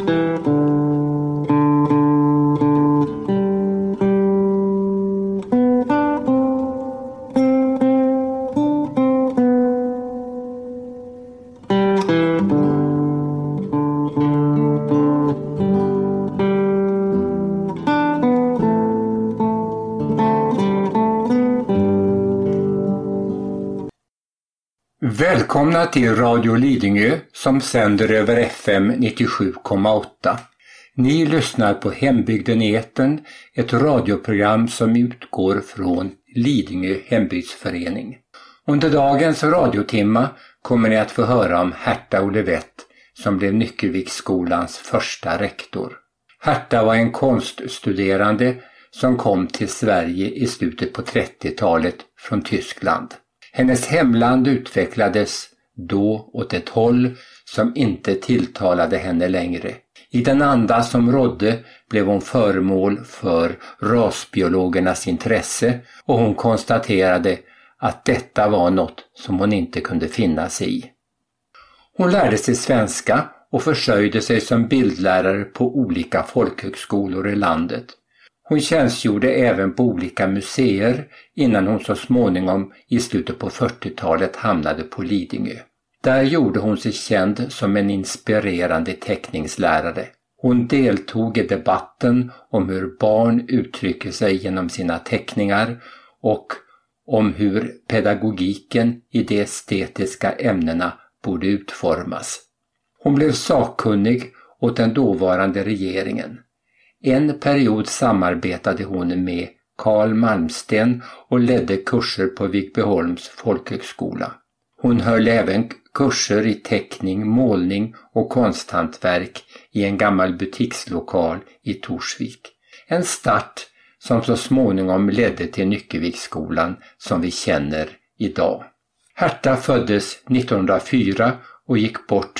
Välkomna till Radio Lidingö som sänder över FM 97,8. Ni lyssnar på Hembygden i etern, ett radioprogram som utgår från Lidingö hembygdsförening. Under dagens radiotimma kommer ni att få höra om Herta Olivett som blev Nyckelviksskolans första rektor. Herta var en konststuderande som kom till Sverige i slutet på 30-talet från Tyskland. Hennes hemland utvecklades då åt ett håll som inte tilltalade henne längre. I den anda som rådde blev hon föremål för rasbiologernas intresse och hon konstaterade att detta var något som hon inte kunde finna sig i. Hon lärde sig svenska och försörjde sig som bildlärare på olika folkhögskolor i landet. Hon tjänstgjorde även på olika museer innan hon så småningom i slutet på 40-talet hamnade på Lidingö. Där gjorde hon sig känd som en inspirerande teckningslärare. Hon deltog i debatten om hur barn uttrycker sig genom sina teckningar och om hur pedagogiken i de estetiska ämnena borde utformas. Hon blev sakkunnig åt den dåvarande regeringen. En period samarbetade hon med Carl Malmsten och ledde kurser på Vigbyholms folkhögskola. Hon höll även kurser i teckning, målning och konsthantverk i en gammal butikslokal i Torsvik. En start som så småningom ledde till Nyckelviksskolan som vi känner idag. Herta föddes 1904 och gick bort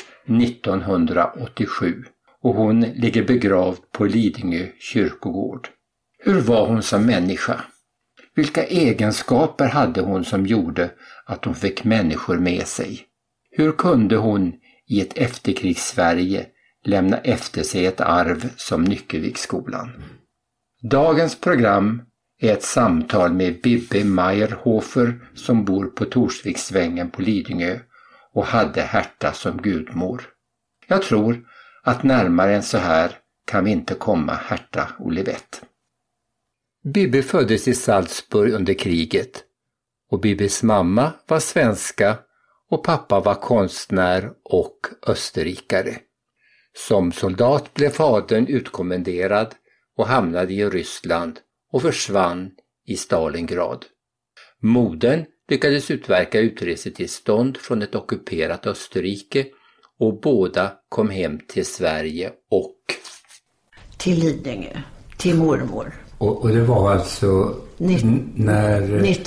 1987. Och hon ligger begravd på Lidingö kyrkogård. Hur var hon som människa? Vilka egenskaper hade hon som gjorde att hon fick människor med sig? Hur kunde hon i ett efterkrigssverige lämna efter sig ett arv som Nyckelviksskolan? Dagens program är ett samtal med Bibi Meyerhofer som bor på Torsviksvängen på Lidingö och hade Herta som gudmor. Jag tror att närmare än så här kan vi inte komma Herta Olivett. Bibi föddes i Salzburg under kriget och Bibis mamma var svenska och pappa var konstnär och österrikare. Som soldat blev fadern utkommenderad och hamnade i Ryssland och försvann i Stalingrad. Modern lyckades utverka utresetillstånd från ett ockuperat Österrike och båda kom hem till Sverige och till Lidingö, till mormor. Och det var alltså när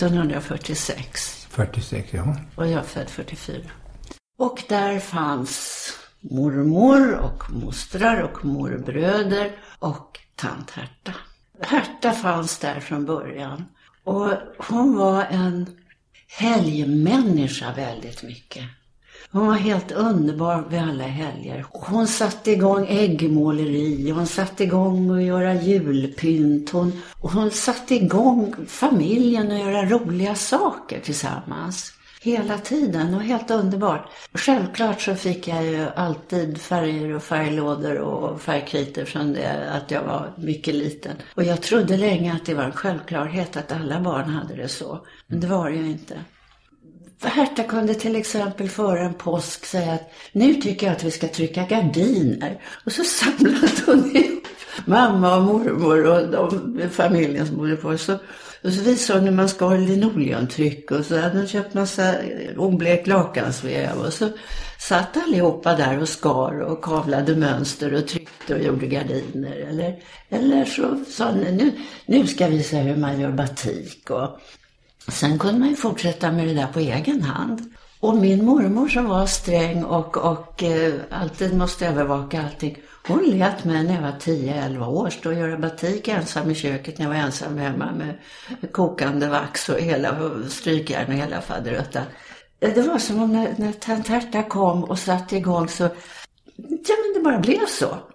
1946. 46, ja. Och jag född 44. Och där fanns mormor och mostrar och morbröder och tant Herta. Herta fanns där från början. Och hon var en helgmänniska väldigt mycket. Hon var helt underbar vid alla helger. Hon satte igång äggmåleri, hon satte igång att göra julpynt. Hon satte igång familjen att göra roliga saker tillsammans. Hela tiden och helt underbart. Självklart så fick jag ju alltid färger och färglådor och färgkritor från det att jag var mycket liten. Och jag trodde länge att det var en självklarhet att alla barn hade det så. Men det var det ju inte. Herta kunde till exempel före en påsk säga att nu tycker jag att vi ska trycka gardiner. Och så samlade hon ihop mamma och mormor och de familjen som bodde på. Och så visade hon hur man ska ha linoleumtryck och så hade hon köpt massa oblekt lakansväv. Och så satt allihopa där och skar och kavlade mönster och tryckte och gjorde gardiner. Eller så sa nu ska vi se hur man gör batik och... Sen kunde man ju fortsätta med det där på egen hand. Och min mormor som var sträng och alltid måste övervaka allting. Hon lät mig när jag var 10-11 år stå och göra batik ensam i köket när jag var ensam hemma med kokande vax och hela strykjärn och hela faderötta. Det var som om när tant Herta kom och satte igång så... Ja, men det bara blev så.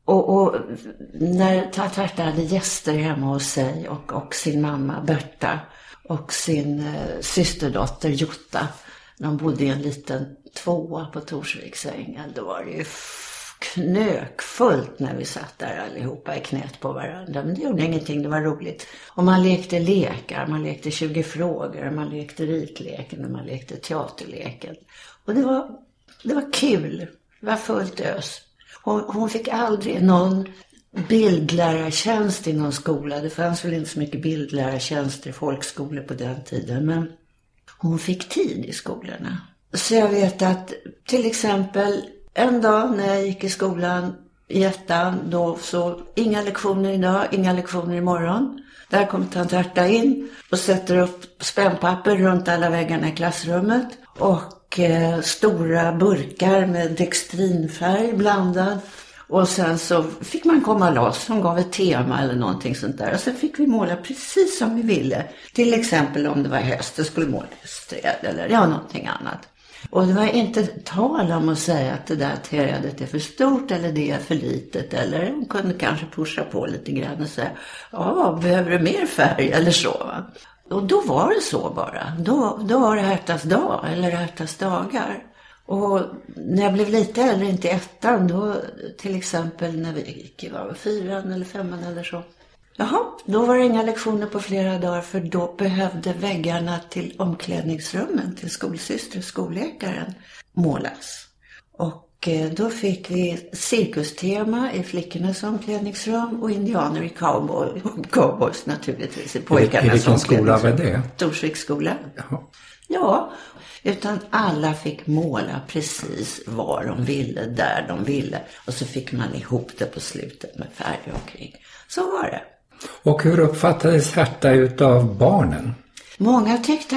Och när Herta hade gäster hemma hos sig och sin mamma Berta och sin systerdotter Jutta, de bodde i en liten 2 på Torsviksängen, då var det ju knökfullt när vi satt där allihopa i knät på varandra. Men det gjorde ingenting, det var roligt. Och man lekte lekar, man lekte 20 frågor, man lekte ritleken och man lekte teaterleken. Och det var kul, det var fullt ös. Hon fick aldrig någon bildlärartjänst i någon skola. Det fanns väl inte så mycket bildlärartjänster i folkskolor på den tiden, men hon fick tid i skolorna. Så jag vet att till exempel en dag när jag gick i skolan i 1:an, då så inga lektioner idag, inga lektioner imorgon. Där kommer tant Herta in och sätter upp spännpapper runt alla väggarna i klassrummet och stora burkar med dextrinfärg blandad. Och sen så fick man komma loss, hon gav ett tema eller någonting sånt där. Och så fick vi måla precis som vi ville. Till exempel om det var höst, det skulle måla höstträd eller någonting annat. Och det var inte tal om att säga att det där trädet är för stort eller det är för litet. Eller hon kunde kanske pusha på lite grann och säga, behöver du mer färg eller så. Och då var det så bara. Då var det Hertas dag eller Hertas dagar. Och när jag blev lite äldre, inte i 1:an, då till exempel när vi gick i 4:an eller 5:an eller så. Då var det inga lektioner på flera dagar, för då behövde väggarna till omklädningsrummen till skolsyster, skolläkaren, målas. Och då fick vi cirkustema i flickornas omklädningsrum och indianer i cowboys naturligtvis i pojkarnas omklädningsrum. I vilken skola var det? Torsviksskolan. Ja, utan alla fick måla precis var de ville, där de ville. Och så fick man ihop det på slutet med färg omkring. Så var det. Och hur uppfattades Herta utav barnen? Många tyckte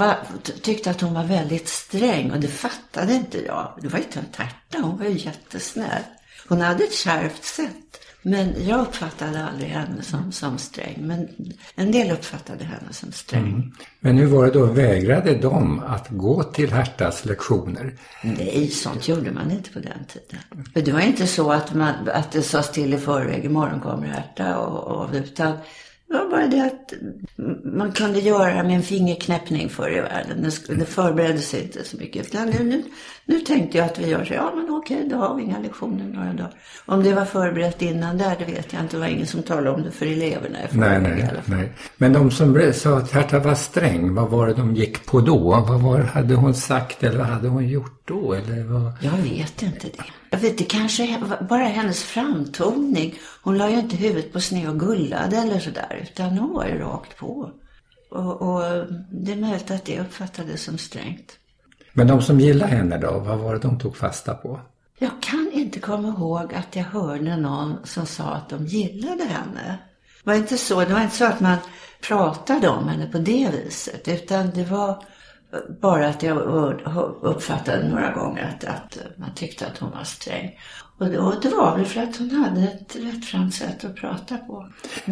att hon var väldigt sträng, och det fattade inte jag. Det var inte en Herta, hon var ju jättesnäll. Hon hade ett kärvt sätt, men jag uppfattade aldrig henne som sträng. Men en del uppfattade henne som sträng. Men hur var det då, vägrade de att gå till Hertas lektioner? Nej, sånt gjorde man inte på den tiden. För det var inte så att det sades till i förväg, imorgon kommer Herta, utan det var bara det att man kunde göra med en fingerknäppning förr i världen. Det förberedde sig inte så mycket. Nu tänkte jag att vi gör så. Men okej, då har vi inga lektioner några dagar. Om det var förberett innan där, det vet jag inte. Det var ingen som talade om det för eleverna. Nej. Men de som sa att Herta var sträng, vad var det de gick på då? Hade hon sagt eller vad hade hon gjort då? Eller vad? Jag vet inte det. Jag vet, det kanske bara hennes framtoning. Hon la ju inte huvudet på sned och gullade eller sådär, utan hon var ju rakt på. Och det är möjligt att det uppfattades som strängt. Men de som gillade henne då, vad var det de tog fasta på? Jag kan inte komma ihåg att jag hörde någon som sa att de gillade henne. Det var inte så att man pratade om henne på det viset, utan det var bara att jag uppfattade några gånger att man tyckte att hon var sträng. Och det var väl för att hon hade ett rättframt sätt att prata på.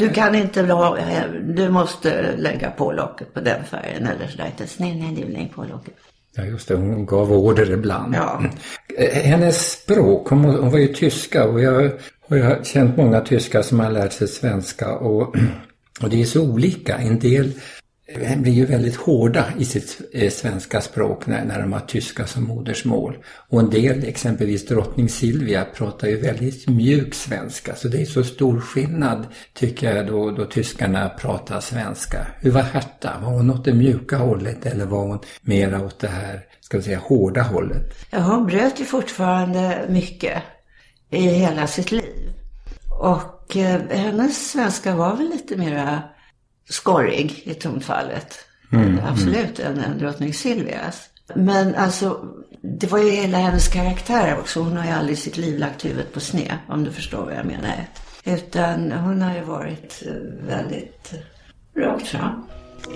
Du måste lägga på locket på den färgen eller sådär. Nej, det lägg på locket. Ja, just det, hon gav order ibland. Ja. Hennes språk, hon var ju tyska, och jag har känt många tyskar som har lärt sig svenska, och det är så olika. En del blir ju väldigt hårda i sitt svenska språk när de har tyska som modersmål. Och en del, exempelvis drottning Silvia, pratar ju väldigt mjuk svenska. Så det är så stor skillnad, tycker jag, då tyskarna pratar svenska. Hur var Herta? Var hon åt det mjuka hållet eller var hon mera åt det här, ska vi säga, hårda hållet? Ja, hon bröt ju fortfarande mycket i hela sitt liv. Och hennes svenska var väl lite mera skorrig i tonfallet. Absolut, än drottning Silvias. Men alltså, det var ju hela hennes karaktär också. Hon har ju aldrig i sitt liv lagt huvudet på sned, om du förstår vad jag menar. Utan hon har ju varit väldigt rakt fram.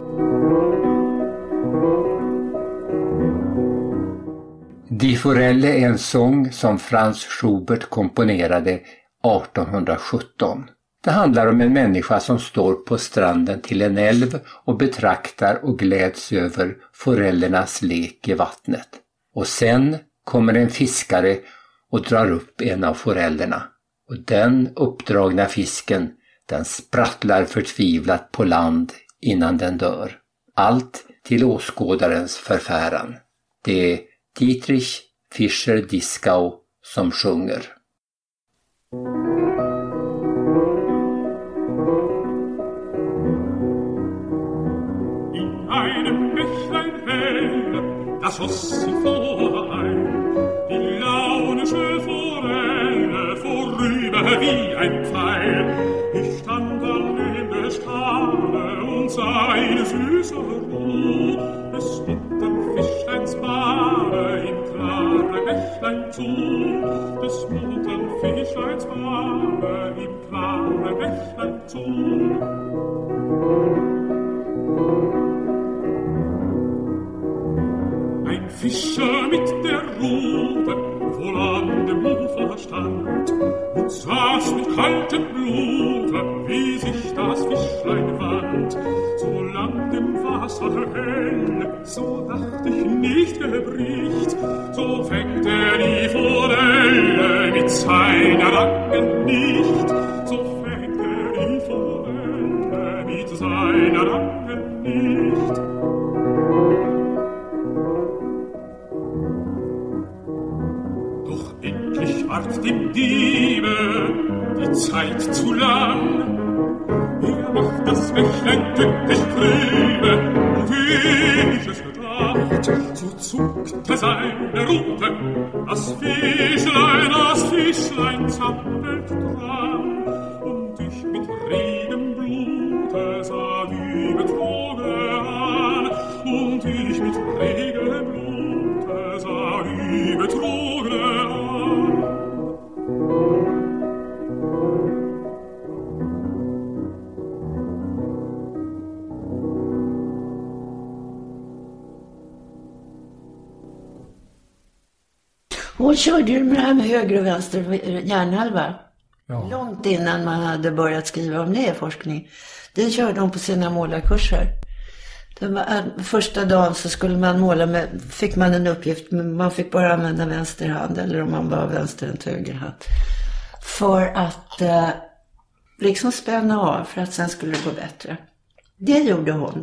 Die Forelle är en sång som Franz Schubert komponerade 1817. Det handlar om en människa som står på stranden till en älv och betraktar och gläds över forellernas lek i vattnet. Och sen kommer en fiskare och drar upp en av forellerna. och den uppdragna fisken, den sprattlar förtvivlat på land innan den dör. Allt till åskådarens förfäran. Det är Dietrich Fischer-Dieskau som sjunger. In einem Bächlein hell, das schoss sich vorein, die launische Forelle vorüber wie ein Pfeil. Ich stand an dem Stade und sah eine süße Ruh, des muntern Fischleins Bade im klaren Bächlein zu, des muntern Fischleins Bade im klaren Bächlein zu. Ein Fischer mit der Rute wohl an dem Ufer stand und saß mit kaltem Blute, wie sich das Fischlein wand. Solang dem Wasser hell, so dacht ich nicht gebricht, so fängt die Forelle mit seiner Angel nicht, so fängt die Forelle mit seiner Angel nicht. Ward dem Diebe die Zeit zu lang. Macht das Bächlein tückisch trübe, und wie ich es gedacht, so zuckte seine Rute, das Fischlein zappelt dran, und ich mit regem Blute sah die Betroge an, und ich mit regem Blute sah die Betroge an. Hon körde ju med det här med höger och vänster hjärnhalva. Ja. Långt innan man hade börjat skriva om det i forskning. Det körde hon på sina målarkurser. Första dagen så skulle man måla med, fick man en uppgift, men man fick bara använda vänster hand, eller om man bara vänster än höger hand. För att liksom spänna av, för att sen skulle det gå bättre. Det gjorde hon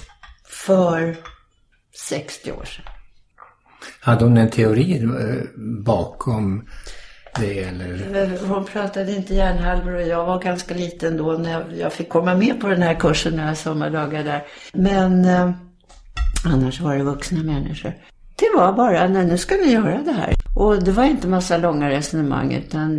för 60 år sedan. Hade hon en teori bakom det? Eller? Hon pratade inte hjärnhalvor, och jag var ganska liten då när jag fick komma med på den här kursen några sommardagar där. Men annars var det vuxna människor. Det var bara, nej, nu ska ni göra det här. Och det var inte massa långa resonemang, utan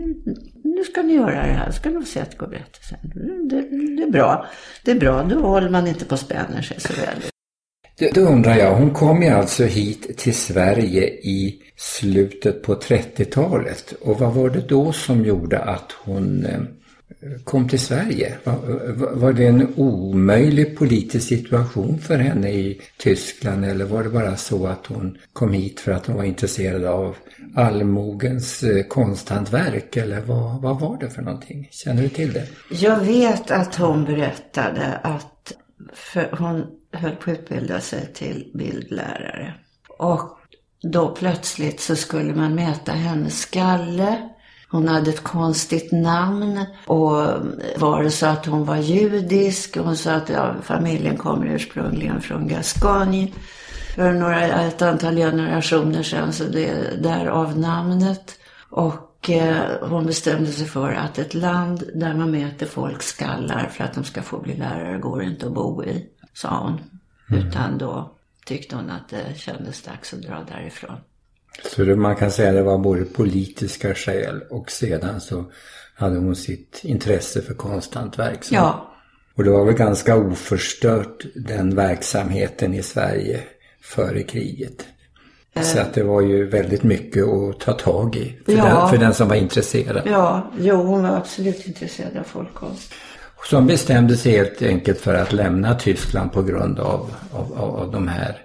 nu ska ni göra det här. Ska ni få se att det går bättre sen. Det är bra. Det är bra, då håller man inte på att spänna sig så väl. Då undrar jag, hon kom ju alltså hit till Sverige i slutet på 30-talet. Och vad var det då som gjorde att hon kom till Sverige? Var det en omöjlig politisk situation för henne i Tyskland, eller var det bara så att hon kom hit för att hon var intresserad av allmogens konsthantverk, eller vad var det för någonting? Känner du till det? Jag vet att hon berättade att hon höll på att utbilda sig till bildlärare. Och då plötsligt så skulle man mäta hennes skalle. Hon hade ett konstigt namn, och var det så att hon var judisk. Hon sa att familjen kommer ursprungligen från Gascogne för ett antal generationer sedan, så det är därav namnet. Och hon bestämde sig för att ett land där man mäter folks skallar för att de ska få bli lärare går inte att bo i, sa hon. Utan då tyckte hon att det kändes dags att dra därifrån. Så man kan säga att det var både politiska skäl, och sedan så hade hon sitt intresse för konsthantverk. Ja. Och det var väl ganska oförstört, den verksamheten i Sverige före kriget. Så att det var ju väldigt mycket att ta tag i för den som var intresserad. Ja, hon var absolut intresserad av folkkonst. Som bestämde sig helt enkelt för att lämna Tyskland på grund av de här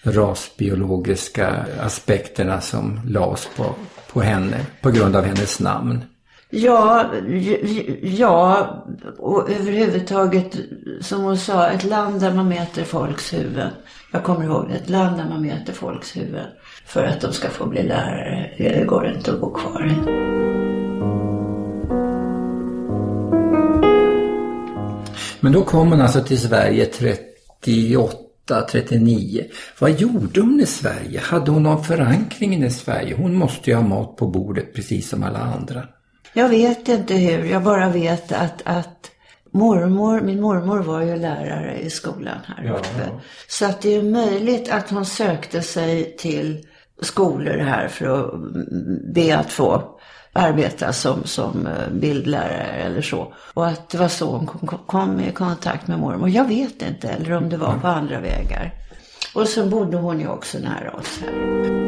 rasbiologiska aspekterna som lades på henne på grund av hennes namn. Ja, och överhuvudtaget, som hon sa, ett land där man mäter folks huvuden. Jag kommer ihåg det, ett land där man mäter folks huvuden för att de ska få bli lärare. Det går inte att bo kvar i. Men då kom hon alltså till Sverige 38-39. Vad gjorde hon i Sverige? Hade hon någon förankring i Sverige? Hon måste ju ha mat på bordet precis som alla andra. Jag vet inte hur. Jag bara vet att min mormor var ju lärare i skolan här uppe. Så att det är möjligt att hon sökte sig till skolor här för att be att få arbeta som bildlärare eller så. Och att det var så hon kom i kontakt med mormor. Jag vet inte, eller om det var på andra vägar. Och så bodde hon ju också nära oss här.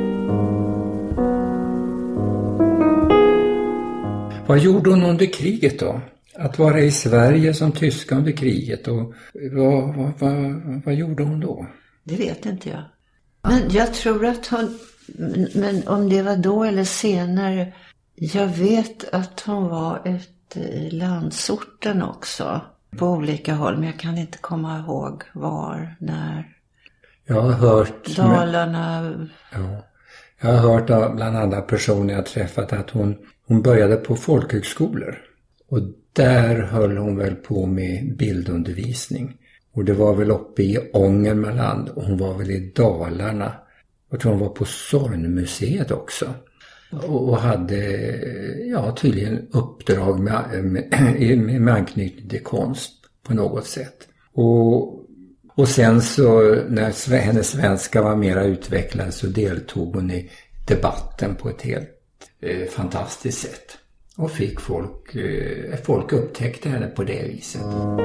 Vad gjorde hon under kriget då? Att vara i Sverige som tyska under kriget, och vad gjorde hon då? Det vet inte jag. Men jag tror att men om det var då eller senare, jag vet att hon var ute i landsorten också. På olika håll, men jag kan inte komma ihåg var, när. Jag har hört... Dalarna... Jag har hört av bland andra personer jag träffat att hon började på folkhögskolor. Och där höll hon väl på med bildundervisning. Och det var väl uppe i Ångermanland, och hon var väl i Dalarna. Jag tror hon var på Sornmuseet också. Och hade tydligen uppdrag med anknytning till konst på något sätt. Och sen så när hennes svenska var mera utvecklad så deltog hon i debatten på ett helt fantastiskt sätt. Och fick folk upptäckte henne på det viset.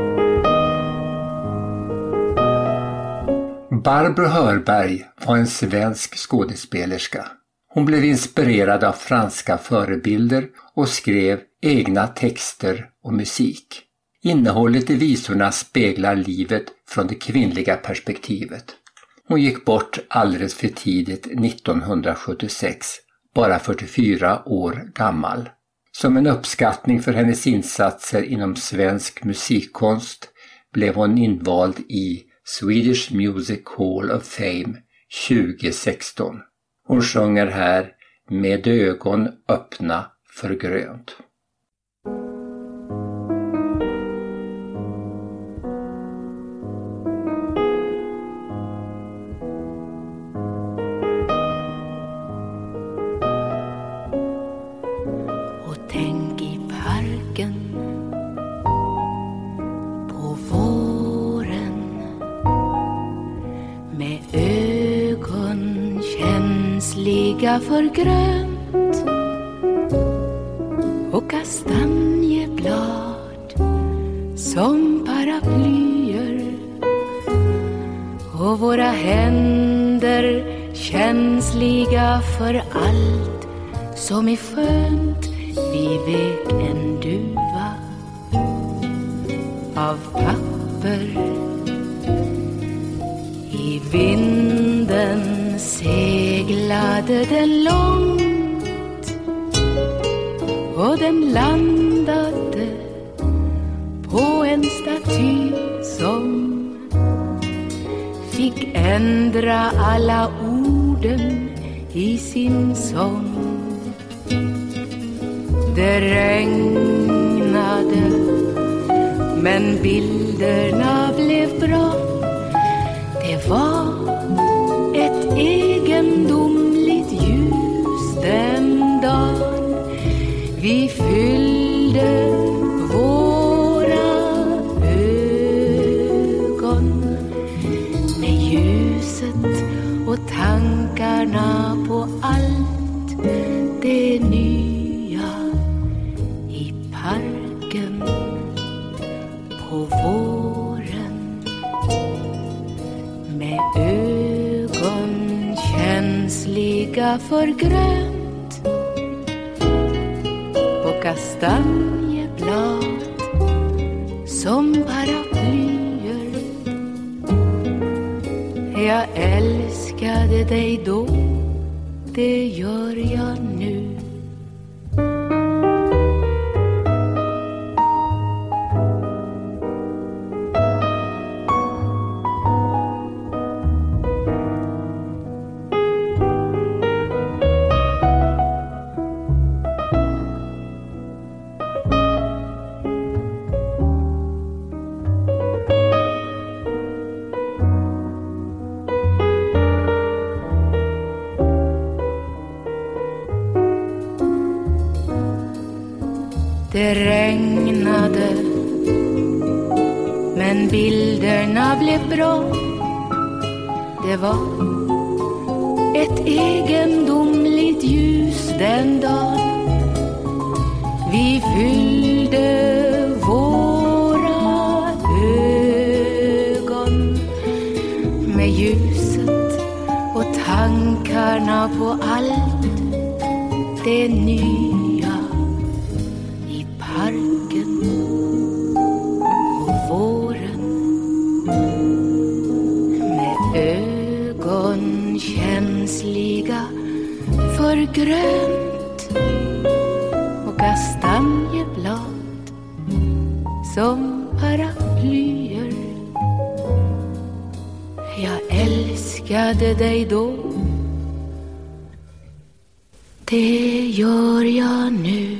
Barbro Hörberg var en svensk skådespelerska. Hon blev inspirerad av franska förebilder och skrev egna texter och musik. Innehållet i visorna speglar livet från det kvinnliga perspektivet. Hon gick bort alldeles för tidigt 1976, bara 44 år gammal. Som en uppskattning för hennes insatser inom svensk musikkonst blev hon invald i Swedish Music Hall of Fame 2016. Hon sjunger här Med ögon öppna för grönt. Och tänk i parken på våren med ögon känsliga för grönt och kastanjeblad som paraplyer och våra händer känsliga för allt som är skönt. Vi vek en duva av papper, i vinden seglade den långt och den landade på en staty som fick ändra alla orden i sin sång. Det regnade men bilderna blev bra. Det var ett egendomligt ljus den dagen. Vi fyllde våra ögon med ljuset och tankarna på allt det nya i parken på våren. Med ögon känsliga för grönt och kastanjeblad som paraplyer. Jag älskade dig då, det gör jag nu. Det regnade, men bilderna blev bra. Det var ett egendomligt ljus den dagen. Vi fyllde våra ögon med ljuset och tankarna på allt det nya i parken och våren. Med ögon känsliga för grönt och kastanjeblad som paraplyer. Jag älskade dig då. Det gör jag nu.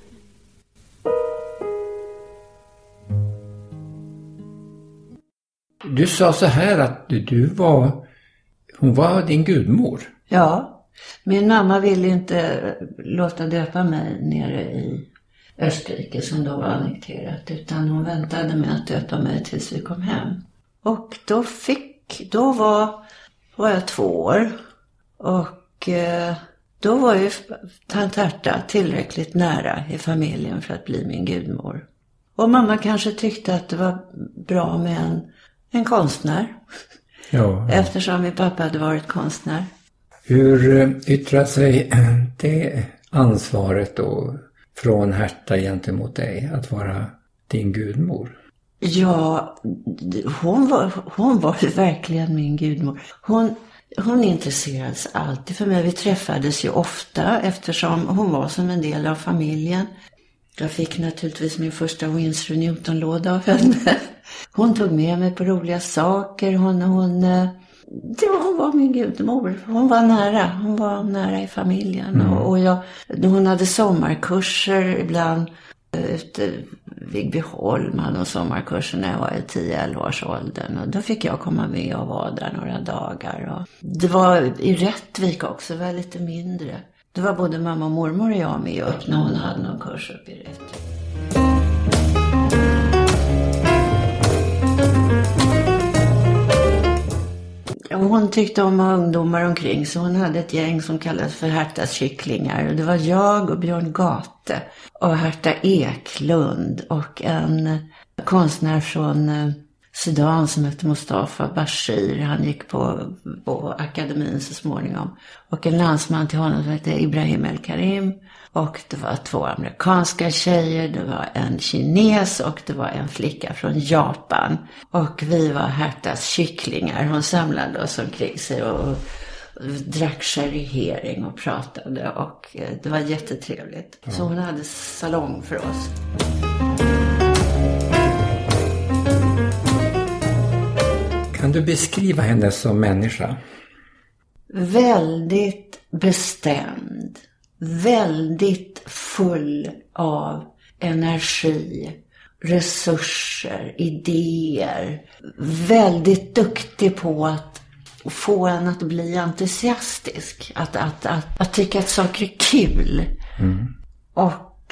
Du sa så här att hon var din gudmor. Ja, min mamma ville inte låta döpa mig nere i Österrike som då var annekterat, utan hon väntade med att döpa mig tills vi kom hem. Och då var jag 2 år och då var ju tant Herta tillräckligt nära i familjen för att bli min gudmor. Och mamma kanske tyckte att det var bra med en konstnär. Ja. Eftersom min pappa hade varit konstnär. Hur yttrar sig det ansvaret då från Herta gentemot dig att vara din gudmor? Ja, hon var verkligen min gudmor. Hon intresserades alltid för mig. Vi träffades ju ofta eftersom hon var som en del av familjen. Jag fick naturligtvis min första Winsor Newton-låda av henne. Hon tog med mig på roliga saker. Hon var min gudmor. Hon var nära i familjen. Mm. Och hon hade sommarkurser ibland ute Vigbyholm och sommarkurser när jag var i 10-11 års åldern. Och då fick jag komma med och vara där några dagar. Och det var i Rättvik också, det var lite mindre. Det var både mamma och mormor och jag med upp när hon hade någon kurs upp i Rättvik. Hon tyckte om ungdomar omkring, så hon hade ett gäng som kallades för Hertas kycklingar. Och det var jag och Björn Gate och Herta Eklund och en konstnär från Sudan som hette Mustafa Bashir. Han gick på akademin så småningom. Och en landsman till honom som hette Ibrahim El Karim. Och det var 2 amerikanska tjejer, det var en kines och det var en flicka från Japan. Och vi var Hertas kycklingar. Hon samlade oss omkring sig och drack sherryhering och pratade. Och det var jättetrevligt. Ja. Så hon hade salong för oss. Kan du beskriva henne som människa? Väldigt bestämd. Väldigt full av energi, resurser, idéer. Väldigt duktig på att få en att bli entusiastisk. Att tycka att saker är kul. Mm. Och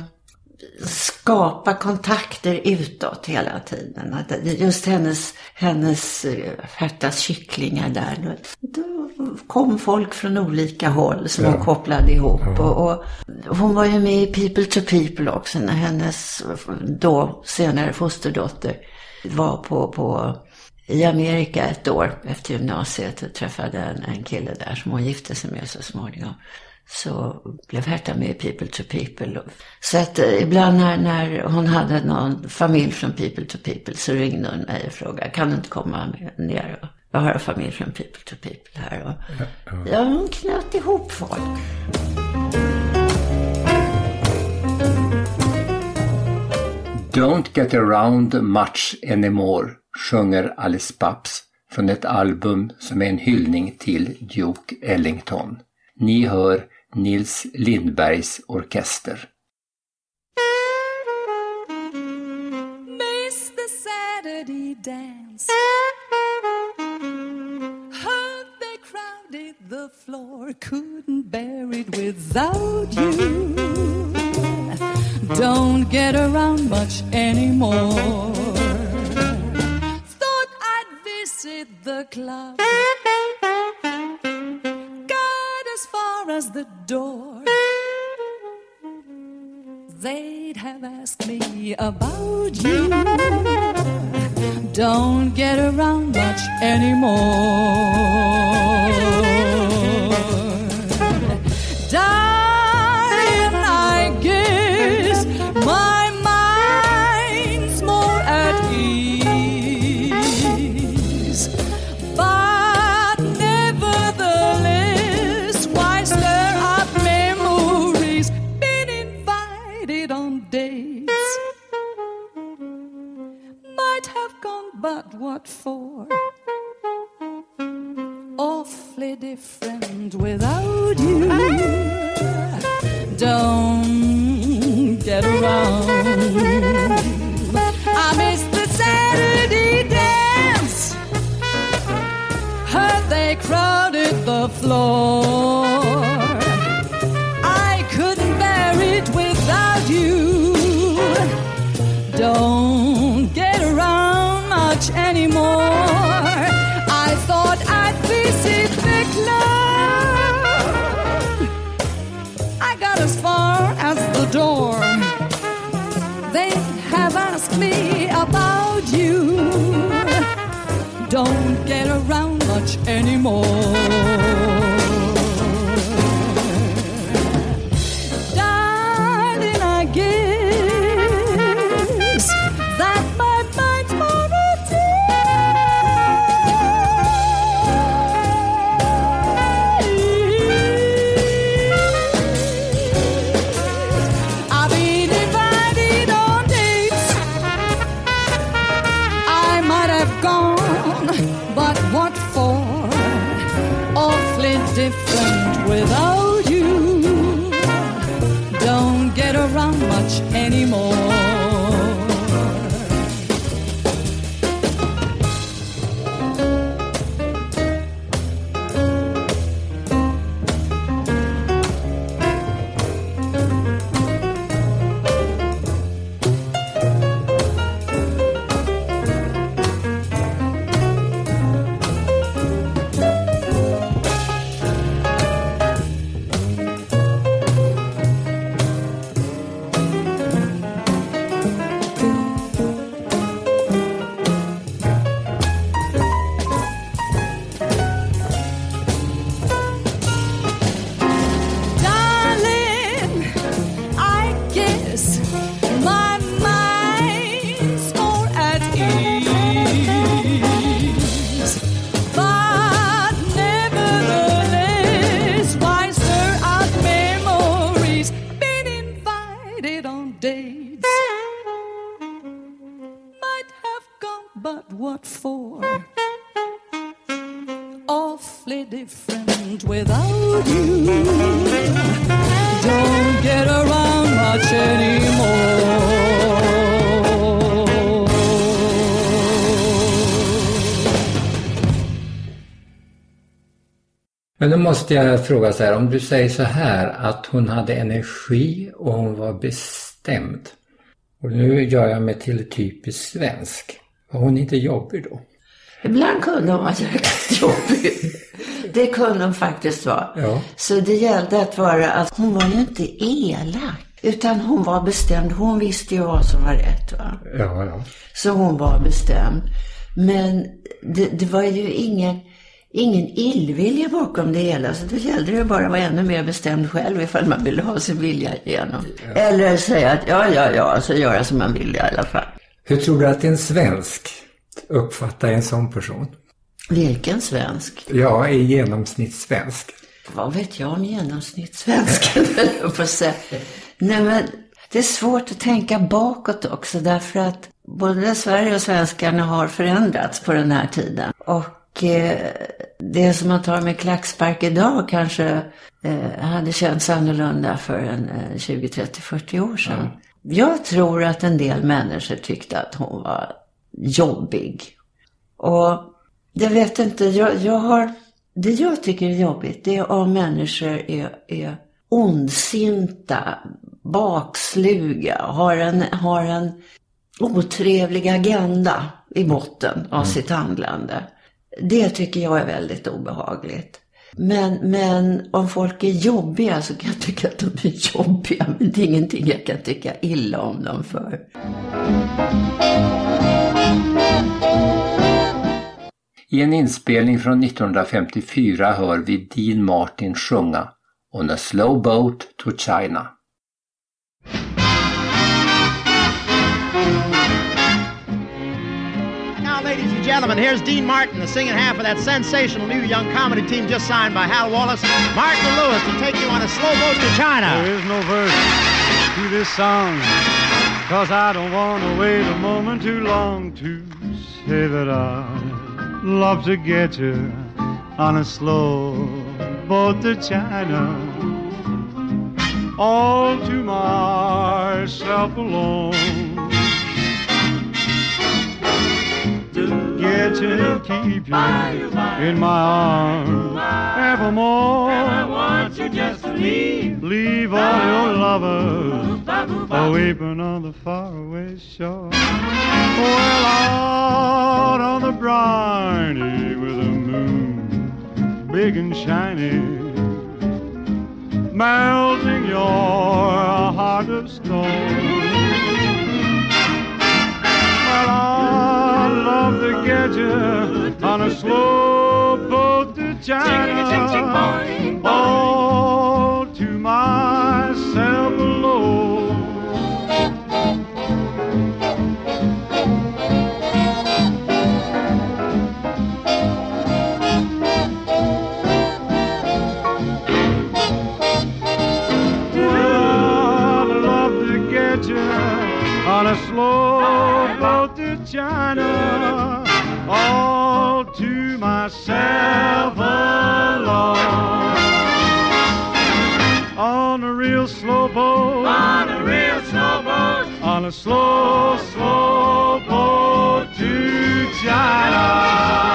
skapa kontakter utåt hela tiden. Just hennes Hertas kycklingar där. Då kom folk från olika håll som hon kopplade ihop. Ja. Och hon var ju med i People to People också när hennes då senare fosterdotter var i Amerika ett år efter gymnasiet och träffade en kille där som hon gifte sig med så småningom. Så blev Herta med i People to People. Så att ibland när hon hade någon familj från People to People så ringde hon mig och frågade, kan du inte komma ner och jag har en familj från People to People här. Och ja, hon knöt ihop folk. Don't get around much anymore, sjunger Alice Babs från ett album som är en hyllning till Duke Ellington. Ni hör Nils Lindbergs orkester. Miss the Saturday dance. Heard they crowded the floor. Couldn't bear it without you. don't get around much anymore. Thought I'd visit the club, got as far as the door. They'd have asked me about you, don't get around much anymore. Darling, I guess my mind's more at ease, but nevertheless, why stir up memories? Been invited on dates, might have gone, but what for? Awfully different without you. Don't get around. I miss the Saturday dance, heard they crowded the floor. I couldn't bear it without you. Don't get around much anymore. I thought I'd visit the club, I got as far as the door. They have asked me about you, don't get around much anymore. Darling, I guess that my mind's more at ease. I've been invited on dates, I might have gone, but what for? Awfully different without you. Don't get around much anymore. Darling, I guess my mind's more at ease, but nevertheless, why stir up memories? Been invited on dates, might have gone, but what for? Awfully different without you. Don't get around much anymore. Men då måste jag fråga så här, om du säger så här att hon hade energi och hon var bestämd. Och nu gör jag mig till typiskt svensk. Var hon inte jobbig då? Ibland kunde hon vara jäkligt jobbig. Det kunde hon faktiskt vara. Ja. Så det gällde att vara att hon var ju inte elak, utan hon var bestämd. Hon visste ju vad som var rätt, va? Ja. Så hon var bestämd. Men det var ju ingen illvilja bakom det hela. Så det gällde ju bara att vara ännu mer bestämd själv ifall man ville ha sin vilja igenom. Ja. Eller säga att ja, så göra som man vill i alla fall. Hur tror du att en svensk uppfattar en sån person? Vilken svensk? Ja, i genomsnittssvensk. Vad vet jag om genomsnittssvensken? Nej, men det är svårt att tänka bakåt också, därför att både Sverige och svenskarna har förändrats på den här tiden. Och det som man tar med klackspark idag kanske hade känts annorlunda för en 20, 30, 40 år sedan. Mm. Jag tror att en del människor tyckte att hon var jobbig. Och jag vet inte, det jag tycker är jobbigt, det är om människor är ondsinta baksluga, har en otrevlig agenda i botten av sitt handlande. Det tycker jag är väldigt obehagligt. Men om folk är jobbiga så kan jag tycka att de är jobbiga, men det är ingenting jag kan tycka illa om dem för. I en inspelning från 1954 hör vi Dean Martin sjunga On a slow boat to China. Ladies and gentlemen, here's Dean Martin, the singing half of that sensational new young comedy team just signed by Hal Wallace, Martin and Lewis, to take you on a slow boat to China. There is no verse to this song, 'cause I don't want to wait a moment too long to say that I'd love to get you on a slow boat to China, all to myself alone. Get you and keep you in my arms evermore. And I want you just to leave all your lovers a-weeping on the faraway shore. Well, out on the briny with a moon big and shiny, melting your heart of stone. Well, I'd love to get you on a slow boat to China, all to myself alone. Well, I'd love to get you on a slow boat to China, all to myself alone. On a real slow boat, on a real slow boat, on a slow, slow boat to China.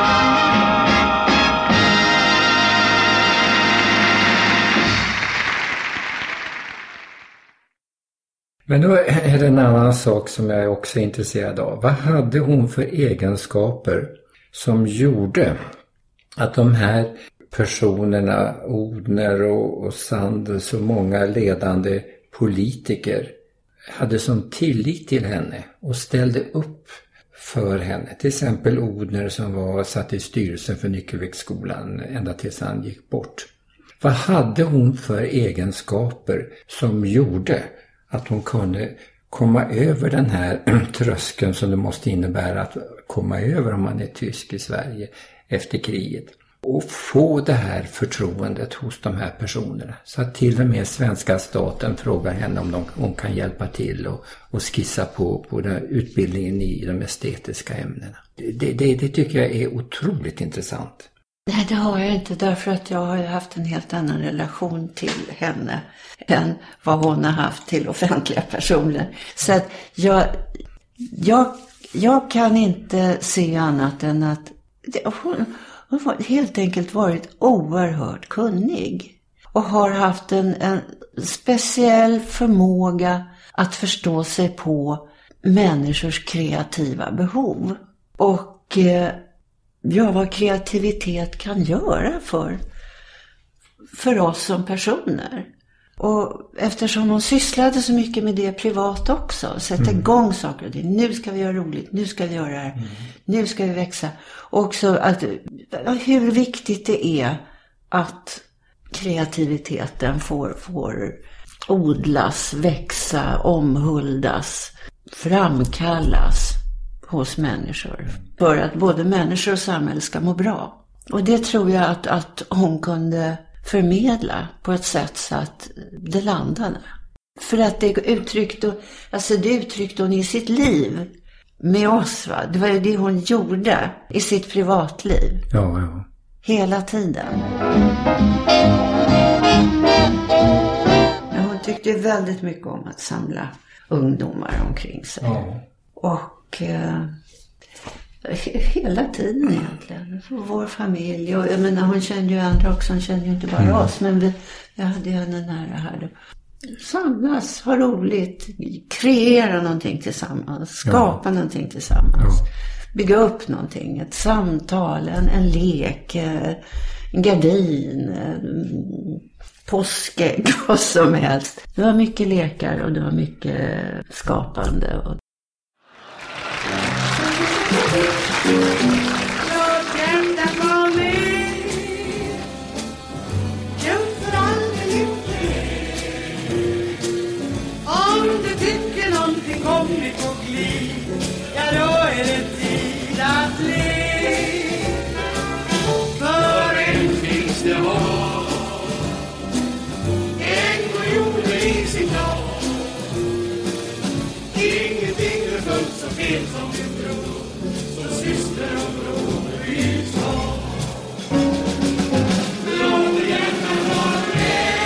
Men då är det en annan sak som jag också är intresserad av. Vad hade hon för egenskaper som gjorde att de här personerna, Odhner och Sandels och många ledande politiker hade sån tillit till henne och ställde upp för henne? Till exempel Odhner som satt i styrelsen för Nyckelviksskolan ända tills han gick bort. Vad hade hon för egenskaper som gjorde att hon kunde komma över den här tröskeln som det måste innebära att komma över om man är tysk i Sverige efter kriget? Och få det här förtroendet hos de här personerna. Så att till och med svenska staten frågar henne om hon kan hjälpa till och skissa på den utbildningen i de estetiska ämnena. Det tycker jag är otroligt intressant. Nej, det har jag inte, därför att jag har haft en helt annan relation till henne än vad hon har haft till offentliga personer. Så att jag kan inte se annat än att hon har helt enkelt varit oerhört kunnig och har haft en speciell förmåga att förstå sig på människors kreativa behov. Och vad kreativitet kan göra för oss som personer. Och eftersom hon sysslade så mycket med det privat också, sätta igång saker och ting. Nu ska vi göra roligt, nu ska vi göra det här, nu ska vi växa. Och också att, hur viktigt det är att kreativiteten får odlas, växa, omhuldas, framkallas hos människor. För att både människor och samhälle ska må bra. Och det tror jag att hon kunde förmedla på ett sätt så att det landade. För att det uttryckte hon i sitt liv med oss, va? Det var ju det hon gjorde i sitt privatliv. Ja. Hela tiden. Hon tyckte väldigt mycket om att samla ungdomar omkring sig. Ja. Och hela tiden egentligen. Vår familj. Och jag menar, hon kände ju andra också. Hon kände ju inte bara oss. Men vi hade henne nära här. Samlas, ha roligt, kreera någonting tillsammans, skapa någonting tillsammans, bygga upp någonting, ett samtal, en lek, en gardin, påskägg, vad som helst. Det var mycket lekar och det var mycket skapande. Om du tycker någonting kommit på glid, ja då är det tid att le. För en finns det hopp, en går jorden i sin dag. Ingenting är fullt så fel som du tror, så syster och bror vi sa. Låt det gärna vara med.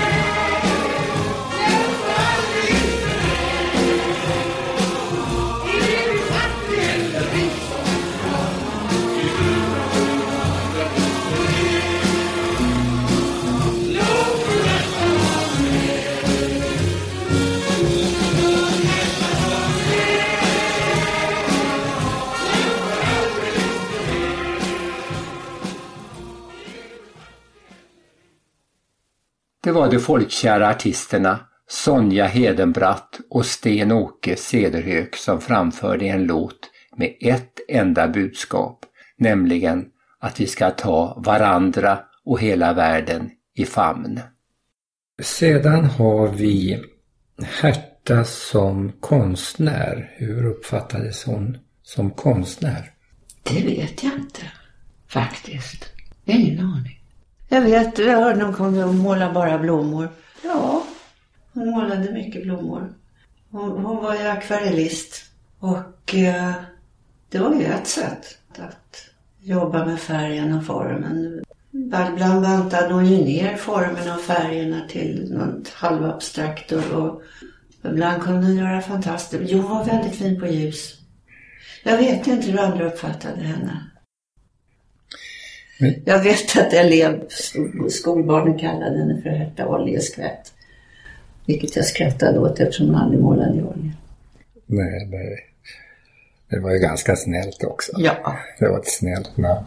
Det var de folkkära artisterna Sonja Hedenbratt och Sten-Åke Cederhök som framförde en låt med ett enda budskap, nämligen att vi ska ta varandra och hela världen i famn. Sedan har vi Herta som konstnär. Hur uppfattades hon som konstnär? Det vet jag inte, faktiskt. Ingen aning. Jag hörde någon kom måla bara blommor. Ja, hon målade mycket blommor. Hon var ju akvarellist. Och det var ju ett sätt att jobba med färgen och formen. Ibland bantade hon ju ner formen och färgerna till något halvabstrakt. Och ibland kunde hon göra fantastiskt. Hon var väldigt fin på ljus. Jag vet inte hur andra uppfattade henne. Jag vet att skolbarnen kallade henne för Herta Oljeskvätt. Vilket jag skrattade åt eftersom hon aldrig målade i olja. Nej, det var ju ganska snällt också. Ja. Det var ett snällt namn.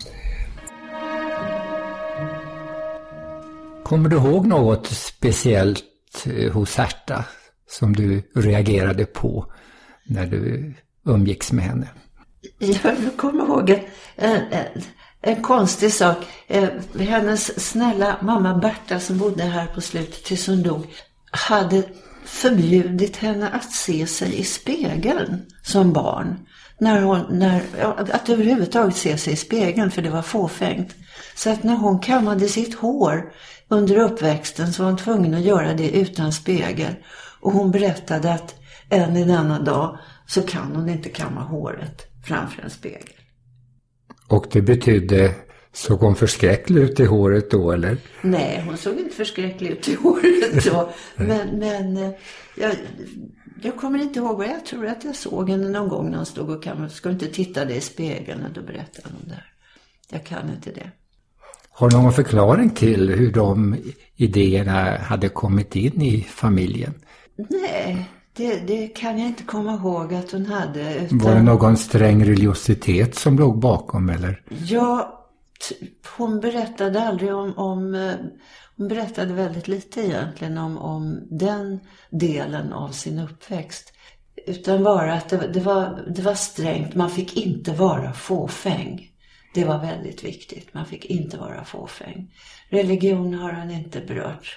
Kommer du ihåg något speciellt hos Herta som du reagerade på när du umgicks med henne? Jag kommer ihåg en konstig sak. Hennes snälla mamma Berta som bodde här på slutet tills hon dog hade förbjudit henne att se sig i spegeln som barn. Att överhuvudtaget se sig i spegeln, för det var fåfängt. Så att när hon kammade sitt hår under uppväxten så var hon tvungen att göra det utan spegel. Och hon berättade att än i denna dag så kan hon inte kamma håret framför en spegel. Och det betydde, såg hon förskräcklig ut i håret då, eller? Nej, hon såg inte förskräcklig ut i håret då. Men jag kommer inte ihåg vad jag tror att jag såg henne någon gång när hon stod och kammade. Ska inte titta det i spegeln och då berättade hon där. Jag kan inte det. Har du någon förklaring till hur de idéerna hade kommit in i familjen? Nej, det kan jag inte komma ihåg att hon hade. Utan... Var det någon sträng religiositet som låg bakom, eller? Ja, hon berättade aldrig om hon berättade väldigt lite egentligen om den delen av sin uppväxt. Utan bara att det var strängt, man fick inte vara fåfäng. Det var väldigt viktigt, man fick inte vara fåfäng. Religion har han inte berört.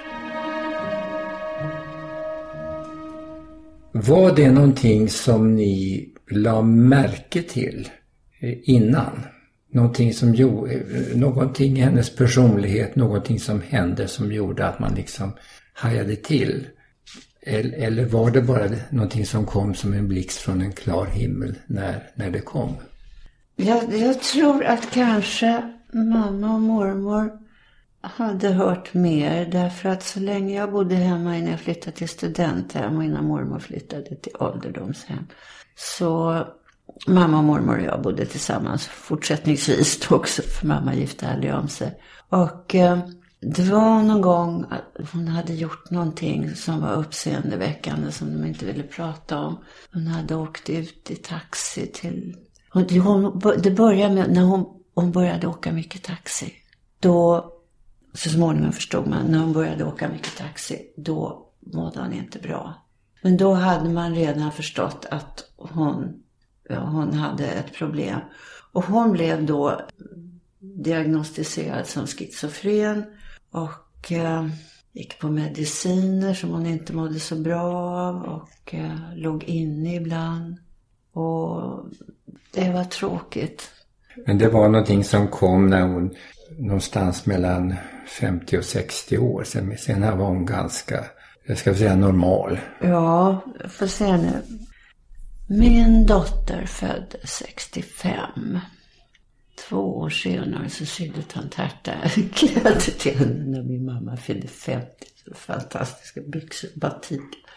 Var det någonting som ni la märke till innan? Någonting i hennes personlighet, någonting som hände som gjorde att man liksom hajade till? Eller var det bara någonting som kom som en blixt från en klar himmel när det kom? Jag tror att kanske mamma och mormor hade hört mer, därför att så länge jag bodde hemma innan jag flyttade till studenthem och innan mormor flyttade till ålderdomshem, så mamma och mormor och jag bodde tillsammans fortsättningsvis också, för mamma gifte aldrig om sig. Och Det var någon gång att hon hade gjort någonting som var uppseendeväckande som de inte ville prata om. Hon hade åkt ut i taxi till... Det började med när hon började åka mycket taxi. Då, så småningom förstod man, när hon började åka mycket taxi, då mådde hon inte bra. Men då hade man redan förstått att hon hade ett problem. Och hon blev då diagnostiserad som schizofren och gick på mediciner som hon inte mådde så bra av och låg inne ibland. Och det var tråkigt. Men det var någonting som kom när hon någonstans mellan 50 och 60 år. Sen var hon ganska, jag ska säga, normal. Ja, får se nu. Min dotter föddes 65. 2 år senare så sydde tantärta kläder till henne när min mamma fyllde 50. Så fantastiska byxor, batik.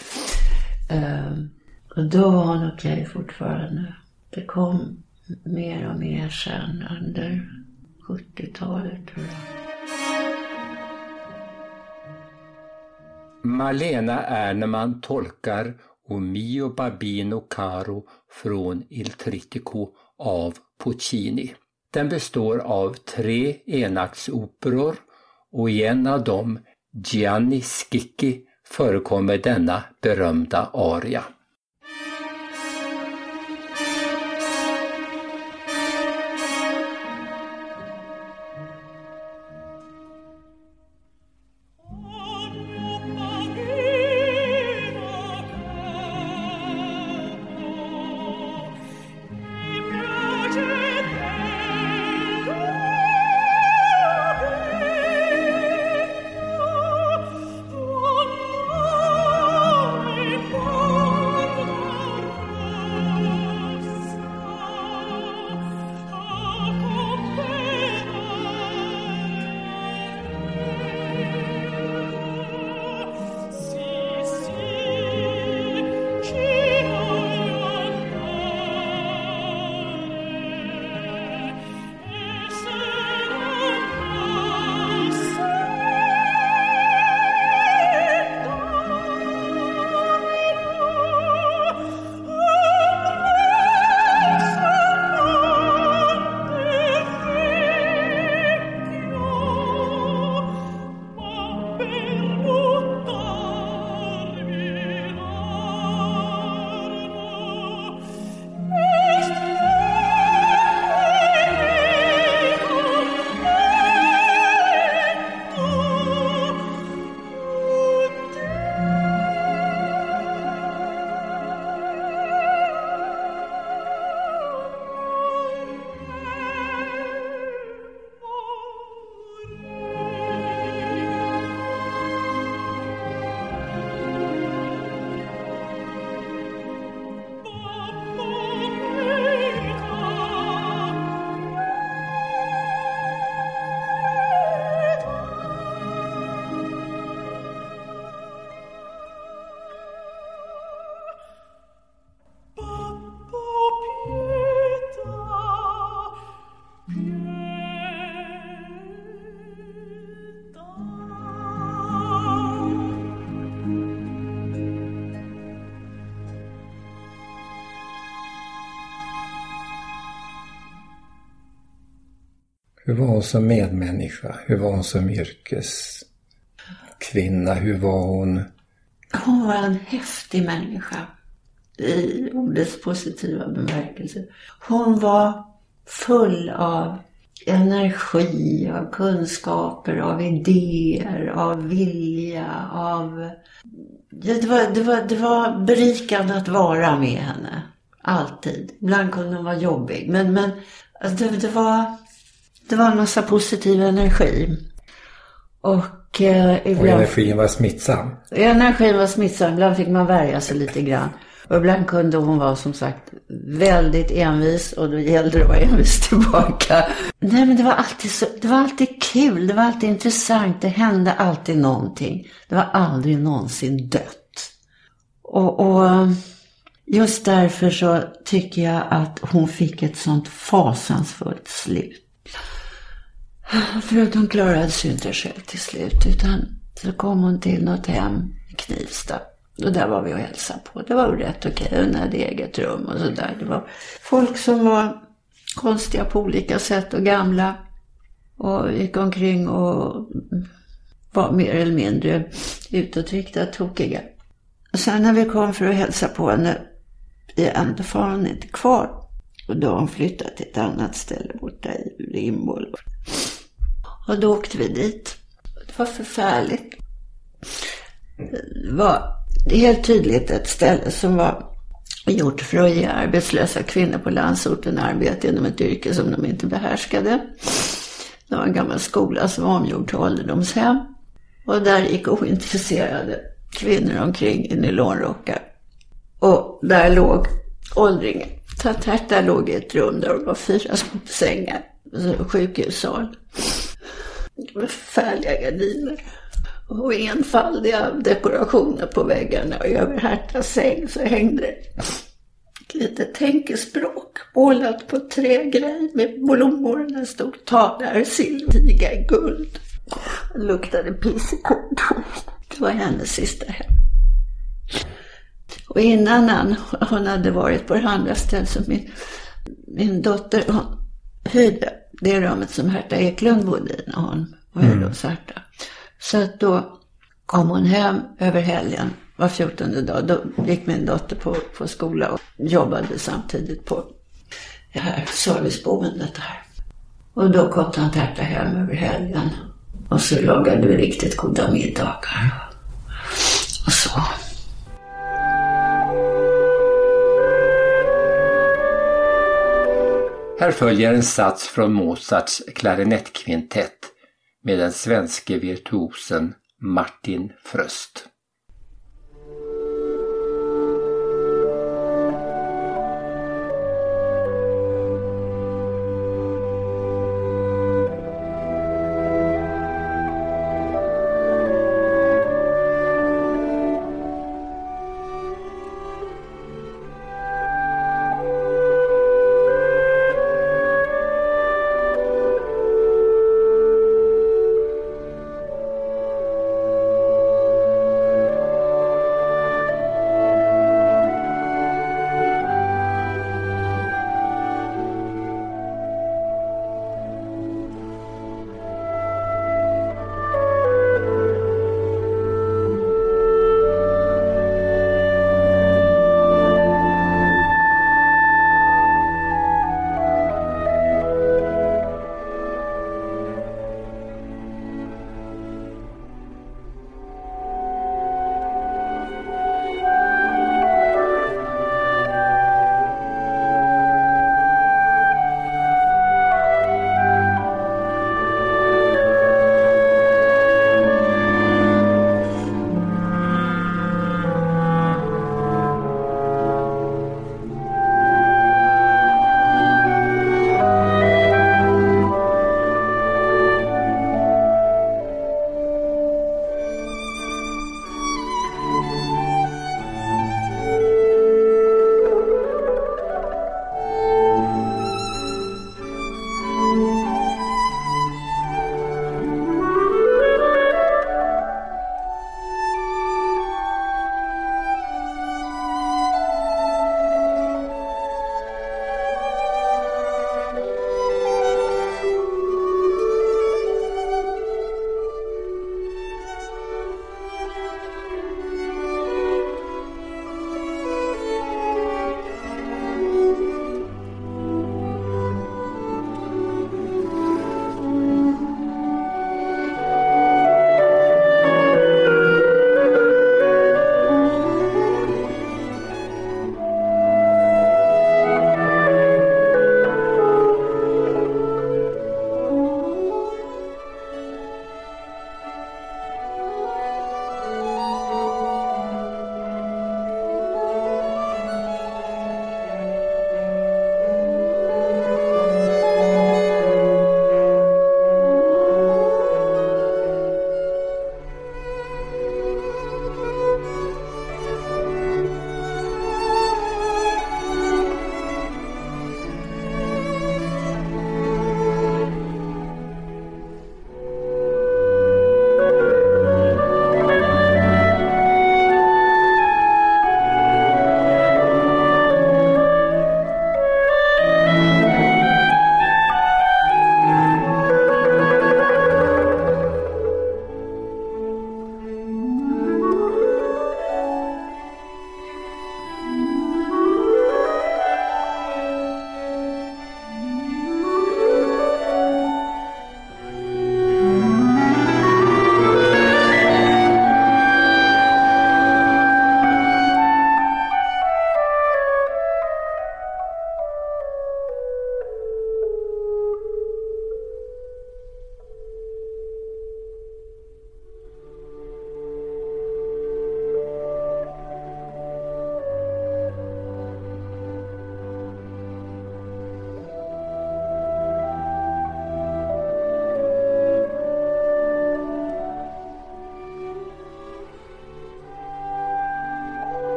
Och då var hon okej fortfarande. Det kom mer och mer sen under 70-talet, tror jag. Malena Ernman tolkar O mio babino caro från Il Trittico av Puccini. Den består av 3 enaktsoperor och i en av dem, Gianni Schicchi, förekommer denna berömda aria. Hur var hon som medmänniska? Hur var hon som yrkeskvinna? Hur var hon? Hon var en häftig människa i ordets positiva bemärkelse. Hon var full av energi, av kunskaper, av idéer, av vilja, av... Det var berikande att vara med henne. Alltid. Ibland kunde hon vara jobbig. Men det var en massa positiv energi. Och energin var smittsam. Energin var smittsam. Ibland fick man värja sig lite grann. Och ibland kunde hon vara, som sagt, väldigt envis. Och då gällde det att vara envis tillbaka. Nej, men det var alltid kul. Det var alltid intressant. Det hände alltid någonting. Det var aldrig någonsin dött. Och just därför så tycker jag att hon fick ett sånt fasansfullt slut. För att hon klarade sig inte själv till slut, utan så kom hon till något hem i Knivsta. Och där var vi och hälsade på. Det var rätt okej. Hon hade eget rum och sådär. Det var folk som var konstiga på olika sätt och gamla. Och gick omkring och var mer eller mindre utåtriktade, tokiga. Och sen när vi kom för att hälsa på henne igen, då var hon inte kvar. Och då har hon flyttat till ett annat ställe borta i Rimbo. Och då åkte vi dit. Det var förfärligt. Det var helt tydligt ett ställe som var gjort för att ge arbetslösa kvinnor på landsorten arbete inom ett yrke som de inte behärskade. Det var en gammal skola som var omgjord till ålderdomshem. Och där gick ointresserade kvinnor omkring i nylonrockar. Och där låg åldringen. Tatarta låg i ett rum där det var 4 små sängar. Sjukhussal. Det var förfärliga gardiner. Och enfaldiga dekorationer på väggarna. Och över Hertas säng så hängde det lite tänkespråk. Målat på trägrej med blommor. Där stod talar, silvertiga i guld. Det luktade piss i korridoren. Det var hennes sista hem. Och innan hon hade varit på det andra stället så min dotter hon hyrde det rummet som Herta Eklund bodde i när hon var hos Herta. Så att då kom hon hem över helgen var 14:e dag. Då gick min dotter på skola och jobbade samtidigt på det här serviceboendet här. Och då kom han Herta hem över helgen. Och så lagade vi riktigt goda middagar. Och så. Här följer en sats från Mozarts klarinettkvintett med den svenske virtuosen Martin Fröst.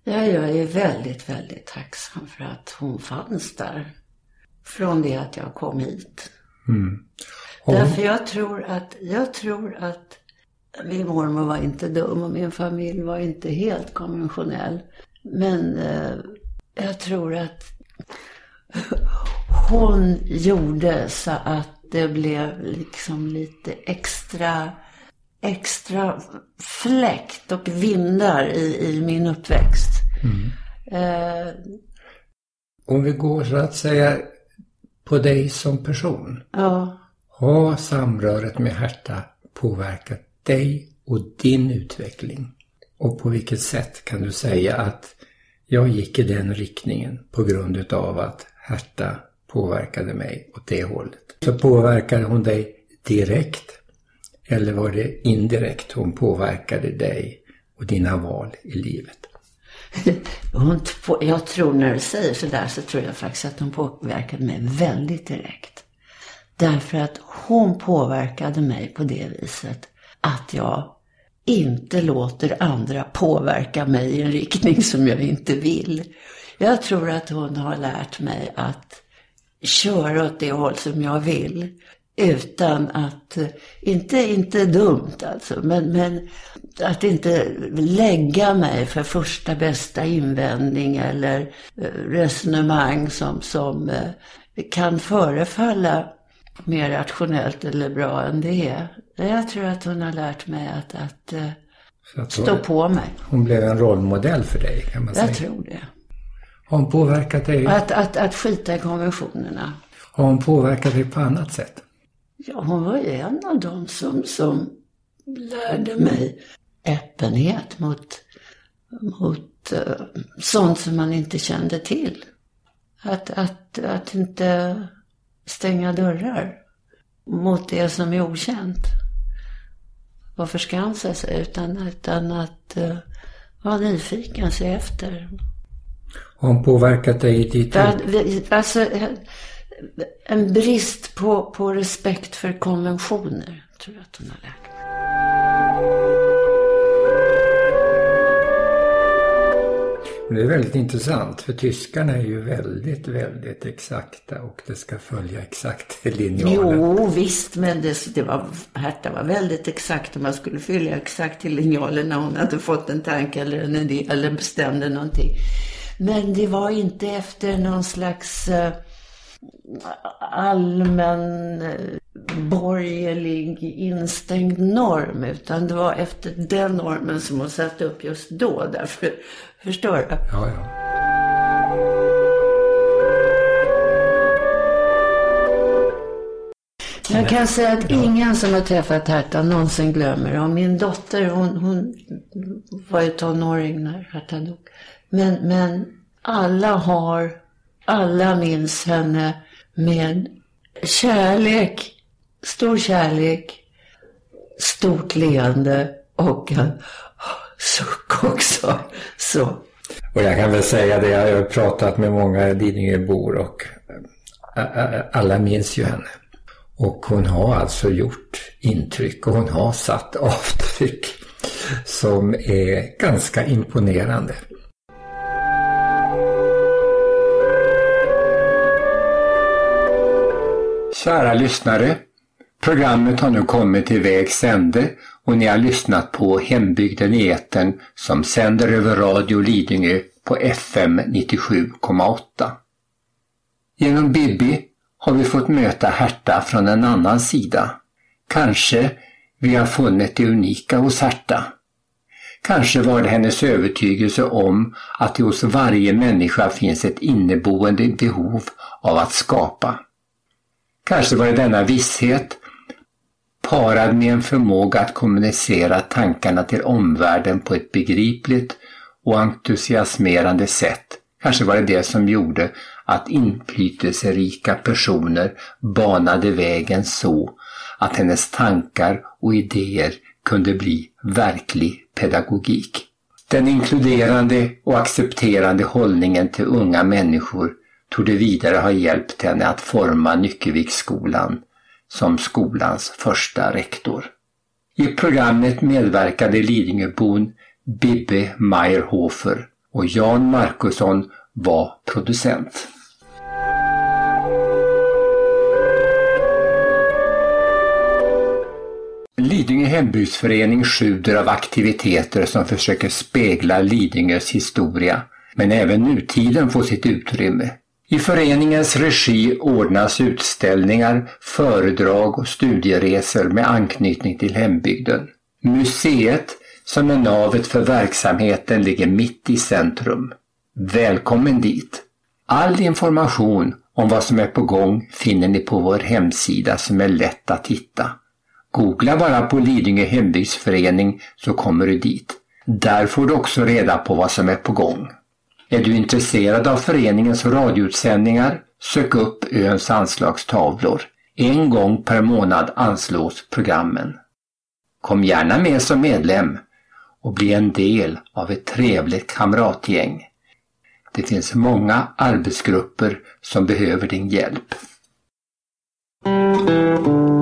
Ja, jag är väldigt, väldigt tacksam för att hon fanns där. Från det att jag kom hit. Därför jag tror att min mormor var inte dum och min familj var inte helt konventionell. Men jag tror att hon gjorde så att det blev liksom lite extra fläkt och vindar i min uppväxt. Om vi går så att säga på dig som person. Ja. Har samröret med Herta påverkat dig och din utveckling? Och på vilket sätt kan du säga att jag gick i den riktningen på grund utav att Herta påverkade mig åt det hållet? Så påverkade hon dig direkt eller var det indirekt hon påverkade dig och dina val i livet? Jag tror när du säger sådär så tror jag faktiskt att hon påverkade mig väldigt direkt. Därför att hon påverkade mig på det viset att jag inte låter andra påverka mig i en riktning som jag inte vill. Jag tror att hon har lärt mig att köra åt det håll som jag vill. Utan att, inte dumt alltså, men att inte lägga mig för första bästa invändning eller resonemang som kan förefalla mer rationellt eller bra än det är. Jag tror att hon har lärt mig att stå på mig. Hon blev en rollmodell för dig, kan man säga. Jag tror det. Har hon påverkat dig? Att skita i konventionerna. Har hon påverkat dig på annat sätt? Ja, hon var ju en av dem som lärde mig öppenhet mot sånt som man inte kände till. Att inte stänga dörrar mot det som är okänt. Och förskansa sig utan att vara nyfiken, se efter. Har hon påverkat dig i ditt liv? Alltså, en brist på respekt för konventioner tror jag att hon har lärt mig. Det är väldigt intressant för tyskarna är ju väldigt, väldigt exakta och det ska följa exakt linjalen. Jo visst, men Herta var väldigt exakt om man skulle följa exakt till linjalen när hon hade fått en tanke eller en idé eller bestämde någonting. Men det var inte efter någon slags allmän borgerlig instängd norm, utan det var efter den normen som hon satte upp just då. Därför, förstår du? Ja. Jag kan säga att ingen som har träffat Herta någonsin glömmer. Och min dotter, hon var ju tonåring när Herta dog. Men alla minns henne med kärlek, stor kärlek, stort leende och en suck också. Så. Och jag kan väl säga det, jag har pratat med många Lidingöbor och alla minns ju henne. Och hon har alltså gjort intryck och hon har satt avtryck som är ganska imponerande. Kära lyssnare, programmet har nu kommit till vägs ände och ni har lyssnat på Hembygden i etern som sänder över Radio Lidingö på FM 97,8. Genom Bibi har vi fått möta Herta från en annan sida. Kanske vi har funnit det unika hos Herta. Kanske var det hennes övertygelse om att det hos varje människa finns ett inneboende behov av att skapa. Kanske var det denna visshet parad med en förmåga att kommunicera tankarna till omvärlden på ett begripligt och entusiasmerande sätt. Kanske var det som gjorde att inflytelserika personer banade vägen så att hennes tankar och idéer kunde bli verklig pedagogik. Den inkluderande och accepterande hållningen till unga människor torde vidare ha hjälpt henne att forma Nyckeviksskolan som skolans första rektor. I programmet medverkade Lidingöbon Bibbe Meyerhofer och Jan Markusson var producent. Lidingö hembygdsförening sjuder av aktiviteter som försöker spegla Lidingös historia, men även nutiden får sitt utrymme. I föreningens regi ordnas utställningar, föredrag och studieresor med anknytning till hembygden. Museet, som är navet för verksamheten, ligger mitt i centrum. Välkommen dit! All information om vad som är på gång finner ni på vår hemsida som är lätt att hitta. Googla bara på Lidingö hembygdsförening så kommer du dit. Där får du också reda på vad som är på gång. Är du intresserad av föreningens radioutsändningar? Sök upp öns anslagstavlor. 1 gång per månad anslås programmen. Kom gärna med som medlem och bli en del av ett trevligt kamratgäng. Det finns många arbetsgrupper som behöver din hjälp.